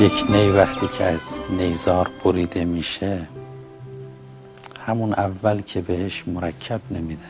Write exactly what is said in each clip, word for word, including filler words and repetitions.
یک نی وقتی که از نیزار بریده میشه، همون اول که بهش مرکب نمیدن،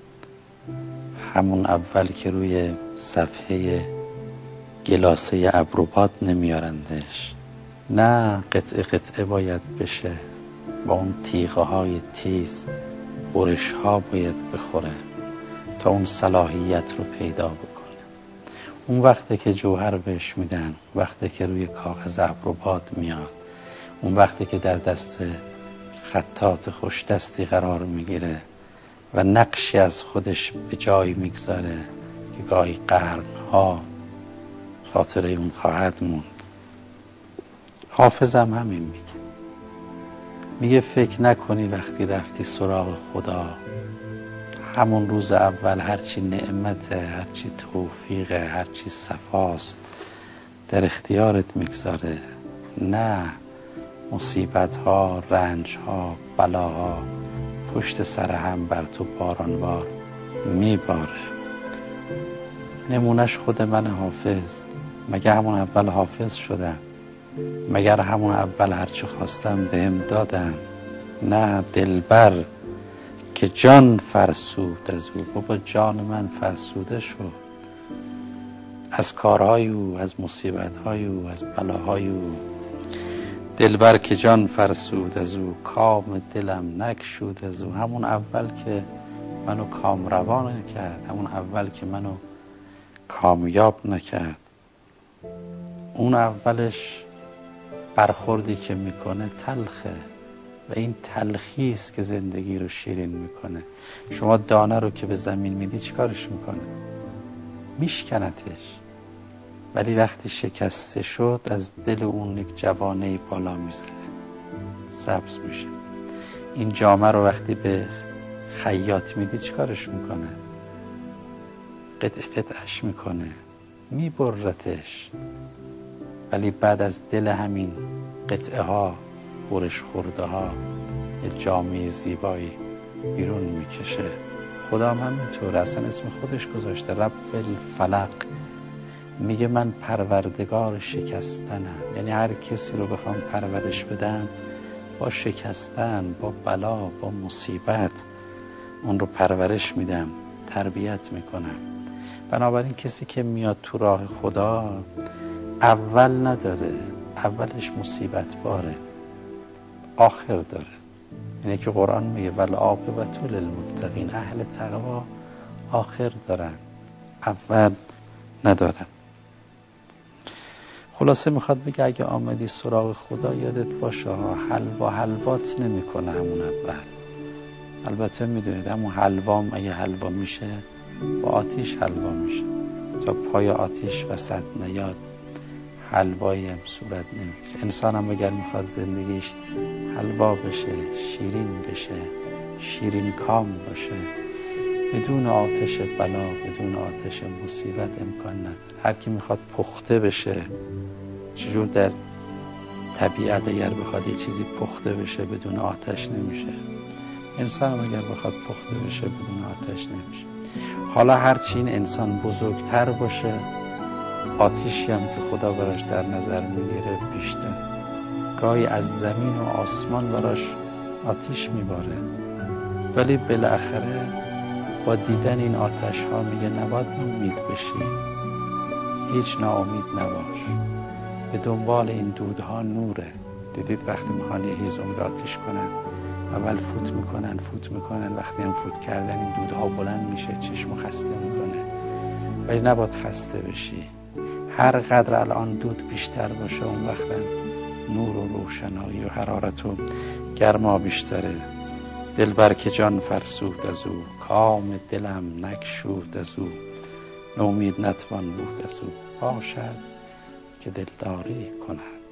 همون اول که روی صفحه گلاسه ابروباد نمیارندش، نه قطعه قطعه باید بشه، با اون تیغه های تیز برش ها باید بخوره تا اون صلاحیت رو پیدا بکنه. اون وقتی که جوهر بهش میدن، وقتی که روی کاغذ ابروباد میاد، اون وقتی که در دست خطاط خوش دستی قرار میگیره و نقشی از خودش به جای میگذاره که گاهی قرنها خاطره اون خواهد موند. حافظم همین میگه، میگه فکر نکنی وقتی رفتی سراغ خدا همون روز اول هرچی نعمته، هرچی توفیقه، هرچی صفاست در اختیارت میگذاره. نه، مصیبت ها، رنج ها، بلاها پشت سر هم بر تو بارانوار میباره. نمونش خود من حافظ. مگه همون اول حافظ شدم؟ مگر همون اول هرچی خواستم بهم دادن؟ نه، دلبر که جان فرسود از او. بابا جان من فرسوده شد از کارهای او، از مصیبتهای او، از بلاهای او. دلبر که جان فرسود از او، کام دلم نگشود از او. همون اول که منو کام روان نکرد، همون اول که منو کامیاب نکرد، اون اولش برخوردی که میکنه تلخه و این تلخیست که زندگی رو شیرین میکنه. شما دانه رو که به زمین میدی چیکارش میکنه؟ میشکنتش، ولی وقتی شکسته شد از دل اون یک جوانه بالا میزنه، سبز میشه. این جامه رو وقتی به خیاط میدی چیکارش میکنه؟ قطع قطعش میکنه، میبرتش، ولی بعد از دل همین قطعه ها، برش خورده ها، یه جامعه زیبایی بیرون میکشه. خدا هم همینطور، اصلا اسم خودش گذاشته رب الفلق. میگه من پروردگار شکستنم. یعنی هر کسی رو بخوام پرورش بدم، با شکستن، با بلا، با مصیبت اون رو پرورش میدم، تربیت میکنم. بنابراین کسی که میاد تو راه خدا اول نداره، اولش مصیبت باره، آخر داره. اینه که قرآن میگه والعاقبة للمتقین، اهل تقوا آخر دارن، اول ندارن. خلاصه میخواد بگه اگه آمدی سراغ خدا یادت باشه ها، حلوا حلوات نمیکنه همون اول. البته میدونید همون حلوام اگه حلوا میشه با آتیش حلوا میشه، تا پای آتیش وسط نیاد حلوایی هم صورت نمیگیره. انسان هم اگر میخواد زندگیش حلوا بشه، شیرین بشه، شیرین کام باشه، بدون آتش بلا، بدون آتش مصیبت امکان نداره. هر کی میخواد پخته بشه، چجور در طبیعت اگر بخواد یه چیزی پخته بشه بدون آتش نمیشه، انسان هم اگر بخواد پخته بشه بدون آتش نمیشه. حالا هرچی این انسان بزرگتر باشه، آتیشی هم که خدا براش در نظر میگیره بیشتر. گاهی از زمین و آسمان براش آتیش میباره، ولی بالاخره با دیدن این آتش ها میگه نباید ناامید بشی، هیچ ناامید نباش، به دنبال این دودها نوره. دیدید وقتی میخوان یه هیزم آتیش کنن، اول فوت میکنن فوت میکنن وقتی هم فوت کردن این دودها بلند میشه، چشمو خسته میکنه، ولی نباید خسته بشی. هر قدر الان دود بیشتر باشه، اون وقت نور و روشنایی و حرارت و گرما بیشتره. دلبر که جان فرسود از او، کام دلم نگشود از او، نومید نتوان بود از او. باشد که دلداری کند.